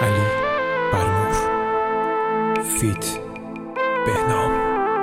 علی برمور فیت بهنام.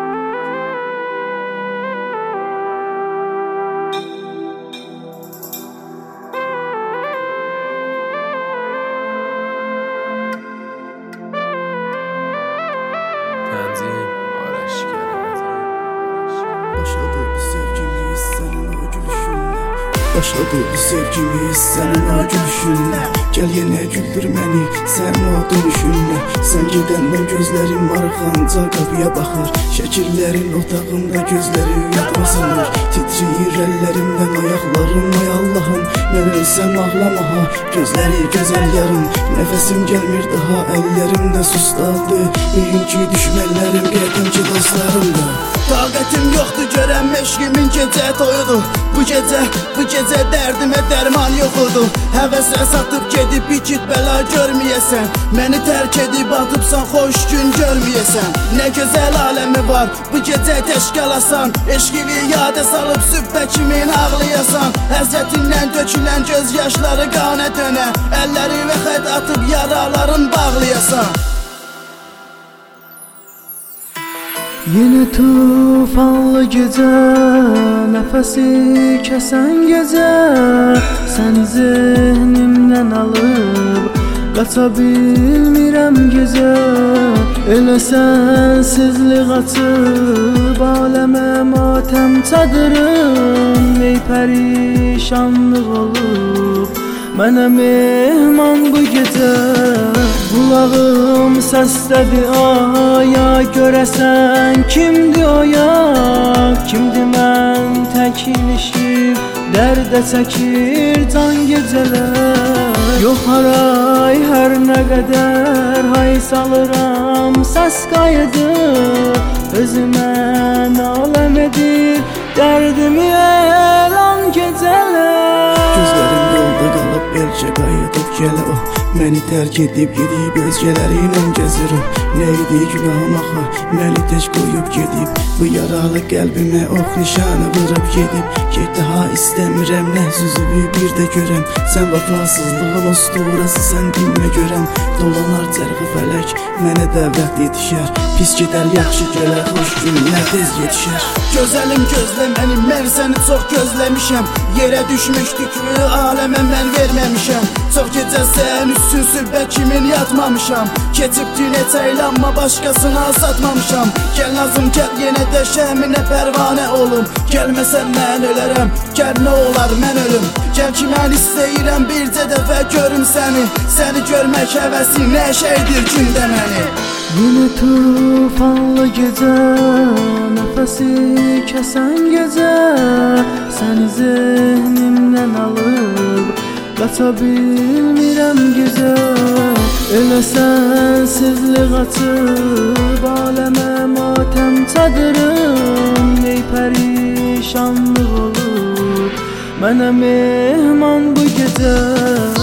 Başladı sevgimiz senin o gülüşünle. Gel yine güldür beni senin o dönüşünle. Sen gidenden gözlerim arxanca kapıya bakır. Şəkillərin otağımda gözleri yatmasınlar. Titriyir ellerimden ayaklarım ay Allah'ım. Ben ölsem ağlamaha gözleri güzel yarım. Nefesim gelmir daha ellerimde sustaldı. Bugünkü düşmənlərim qədimki dostlarımda. Taqətim yoxdur görəm eşqimin gecə toyudu. Bu gecə dərdimə dərman yoxudu. Həvəsə satıb gedib biçit bəla görməyəsən. Məni tərk edib atıbsan xoş gün görməyəsən. Nə gözəl aləmi var bu gecə təşkəlasan. Eşqini yadə salıb sübbə kimin ağlayasan. Həzrətindən dökülən göz yaşları qana dönə. Əlləri və xət atıb yaraların bağlayasan. Yine tufanlı gece, nefesi kesen gece. Seni zihnimden alıp qaça bilmirəm gecə. Elə sensizlik açıb aləmə matəm çadırım. Ey pərişanlıq olub mənə mehman bu gecə. Qulağım səslədi aya, görəsən kimdi o ya? Kimdi mən tək ilişib dərdə çəkir can gecələr. Yox haray hər nə qədər hay salıram səs qayıdı. Özümə naləm edir dərdimi elan gecələr. Gözlərim yolda qalıb belcə qayıdıb gələ o. Məni tərk edib gedib özgələri ilə gəzirəm. Nə idi günahım axı məni tək qoyub gedib. Bu yaralı qəlbimə ox nişanı vurub gedib. Get daha istəmirəm nə üzüvü bir də görəm. Sən vəfasızlığın usturası sən dinmə görəm. Dolanar çərxi fələk mənə dəvət yetişər. Pis gedər yaxşı gələr xoş günlər tez yetişər. Gözəlim gözlə məni mən səni çox gözləmişəm. Yerə düşmüşdük aləmə mən verməmişəm. Çox gecə sən üstün sübbə kimin yatmamışam. Keçibdi neçə il amma başqasına satmamışam. Gəl nazım gəl yenə də şəhminə pərvanə olum. Gəlməsən mən ölərəm, gəl nə olar mən ölüm. Gəl ki mən istəyirəm bircə dəfə görüm səni. Səni görmək həvəsi nə şeydir gündə məni. Yine tufanlı gece, nefesi kesen gece. Seni zihnimden alıp qaça bilmirəm gecə. Elə sensizlik açıb aləmə matəm çadırım. Ey pərişanlıq olub mənə mehman bu gecə.